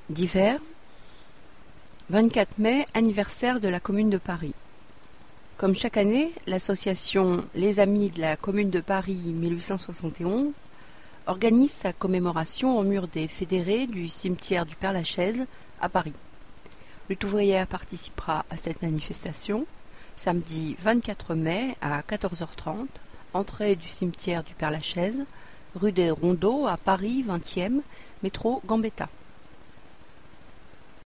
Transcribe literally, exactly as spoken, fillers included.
Divers. vingt-quatre mai, anniversaire de la Commune de Paris. Comme chaque année, l'association Les Amis de la Commune de Paris mille huit cent soixante et onze organise sa commémoration au mur des fédérés du cimetière du Père-Lachaise à Paris. Lutte ouvrière participera à cette manifestation samedi vingt-quatre mai à quatorze heures trente, entrée du cimetière du Père-Lachaise, rue des Rondeaux à Paris vingtième, métro Gambetta.